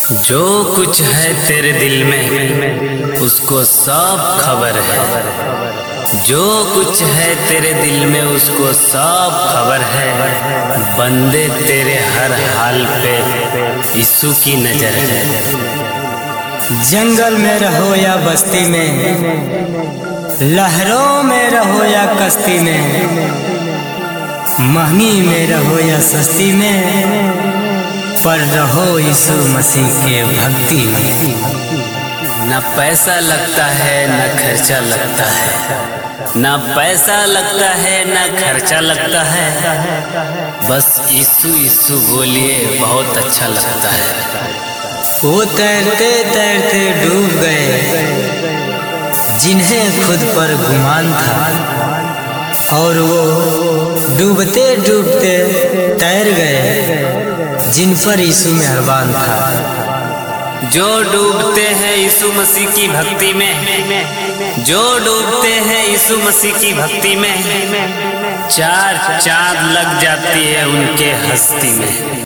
जो कुछ है तेरे दिल में उसको सब खबर है। जो कुछ है तेरे दिल में उसको सब खबर है। बंदे तेरे हर हाल पे यीशु की नजर है। जंगल में रहो या बस्ती में, लहरों में रहो या कश्ती में, महंगी में रहो या सस्ती में, पर रहो यीशु मसीह के भक्ति में। न पैसा लगता है न खर्चा लगता है, न पैसा लगता है न खर्चा लगता है। बस यीशु यीशु बोलिए बहुत अच्छा लगता है। वो तैरते तैरते डूब गए जिन्हें खुद पर गुमान था, और वो डूबते डूबते तैर गए जिन पर यीशु मेहरबान था। जो डूबते हैं यीशु मसीह की भक्ति में, जो डूबते हैं यीशु मसीह की भक्ति में, चार चांद लग जाती है उनके हस्ती में।